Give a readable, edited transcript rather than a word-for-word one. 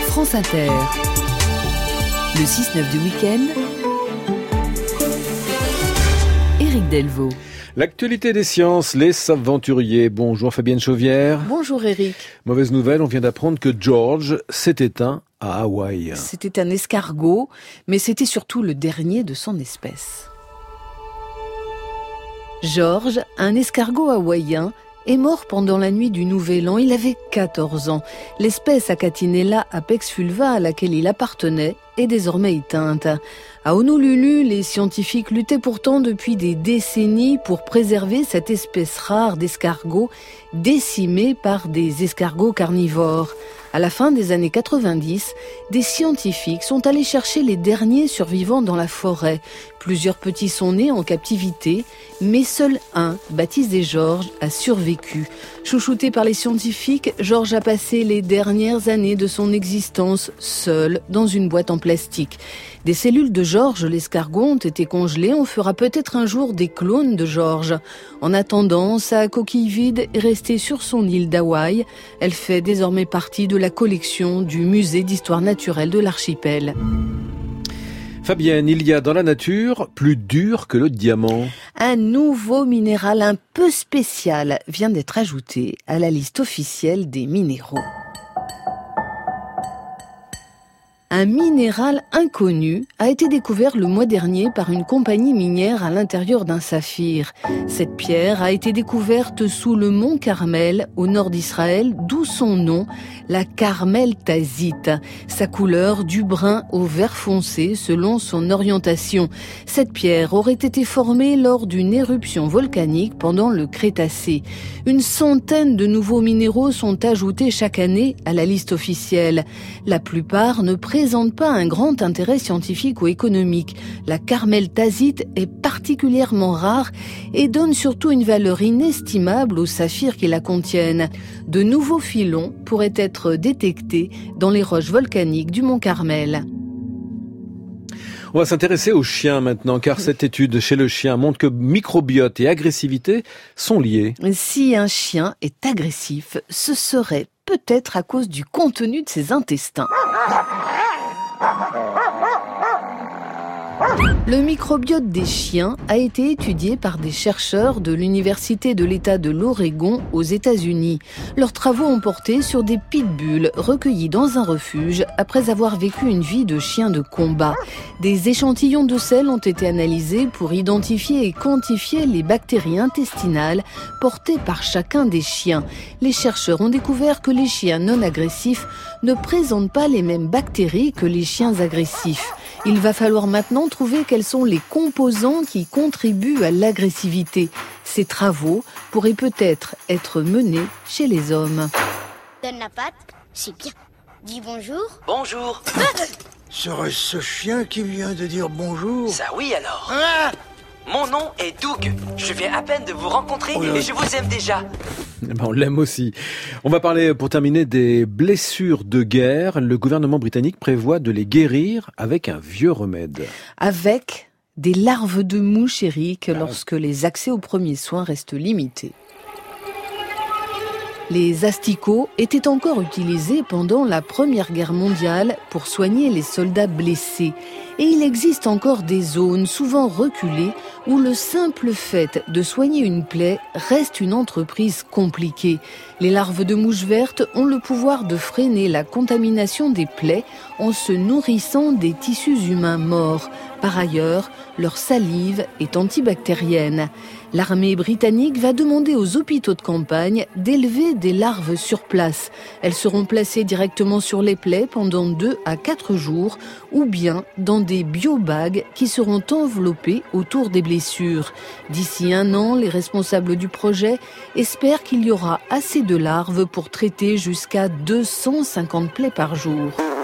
France Inter. Le 6-9 du week-end. Éric Delvaux. L'actualité des sciences, les aventuriers. Bonjour Fabienne Chauvière. Bonjour Éric. Mauvaise nouvelle, on vient d'apprendre que George s'est éteint à Hawaï. C'était un escargot, mais c'était surtout le dernier de son espèce. George, un escargot hawaïen, est mort pendant la nuit du Nouvel An. Il avait 14 ans. L'espèce Achatinella apex fulva à laquelle il appartenait est désormais éteinte. À Honolulu, les scientifiques luttaient pourtant depuis des décennies pour préserver cette espèce rare d'escargots décimée par des escargots carnivores. À la fin des années 90, des scientifiques sont allés chercher les derniers survivants dans la forêt. Plusieurs petits sont nés en captivité, mais seul un, baptisé George, a survécu. Chouchouté par les scientifiques, George a passé les dernières années de son existence seul dans une boîte en plastique. Des cellules de George, l'escargot, ont été congelées. On fera peut-être un jour des clones de George. En attendant, sa coquille vide est restée sur son île d'Hawaï. Elle fait désormais partie de la collection du musée d'histoire naturelle de l'archipel. Fabienne, il y a dans la nature plus dur que le diamant. Un nouveau minéral un peu spécial vient d'être ajouté à la liste officielle des minéraux. Un minéral inconnu a été découvert le mois dernier par une compagnie minière à l'intérieur d'un saphir. Cette pierre a été découverte sous le mont Carmel, au nord d'Israël, d'où son nom, la carmeltasite. Sa couleur du brun au vert foncé selon son orientation. Cette pierre aurait été formée lors d'une éruption volcanique pendant le Crétacé. Une centaine de nouveaux minéraux sont ajoutés chaque année à la liste officielle. La plupart ne présentent pas un grand intérêt scientifique ou économique. La carmeltasite est particulièrement rare et donne surtout une valeur inestimable aux saphirs qui la contiennent. De nouveaux filons pourraient être détectés dans les roches volcaniques du mont Carmel. On va s'intéresser aux chiens maintenant, car cette étude chez le chien montre que microbiote et agressivité sont liés. Si un chien est agressif, ce serait peut-être à cause du contenu de ses intestins. Le microbiote des chiens a été étudié par des chercheurs de l'Université de l'État de l'Oregon aux États-Unis. Leurs travaux ont porté sur des pitbulls recueillis dans un refuge après avoir vécu une vie de chien de combat. Des échantillons de sel ont été analysés pour identifier et quantifier les bactéries intestinales portées par chacun des chiens. Les chercheurs ont découvert que les chiens non agressifs ne présentent pas les mêmes bactéries que les chiens agressifs. Il va falloir maintenant trouver quels sont les composants qui contribuent à l'agressivité. Ces travaux pourraient peut-être être menés chez les hommes. Donne la patte, c'est bien. Dis bonjour. Bonjour. Serait-ce ce chien qui vient de dire bonjour? Ça oui alors. Mon nom est Doug. Je viens à peine de vous rencontrer et je vous aime déjà. On l'aime aussi. On va parler, pour terminer, des blessures de guerre. Le gouvernement britannique prévoit de les guérir avec un vieux remède. Avec des larves de mouches, Éric, lorsque les accès aux premiers soins restent limités. Les asticots étaient encore utilisés pendant la Première Guerre mondiale pour soigner les soldats blessés. Et il existe encore des zones, souvent reculées, où le simple fait de soigner une plaie reste une entreprise compliquée. Les larves de mouches vertes ont le pouvoir de freiner la contamination des plaies en se nourrissant des tissus humains morts. Par ailleurs, leur salive est antibactérienne. L'armée britannique va demander aux hôpitaux de campagne d'élever des larves sur place. Elles seront placées directement sur les plaies pendant 2 à 4 jours ou bien dans des biobags qui seront enveloppés autour des blessures. D'ici 1 an, les responsables du projet espèrent qu'il y aura assez de larves pour traiter jusqu'à 250 plaies par jour.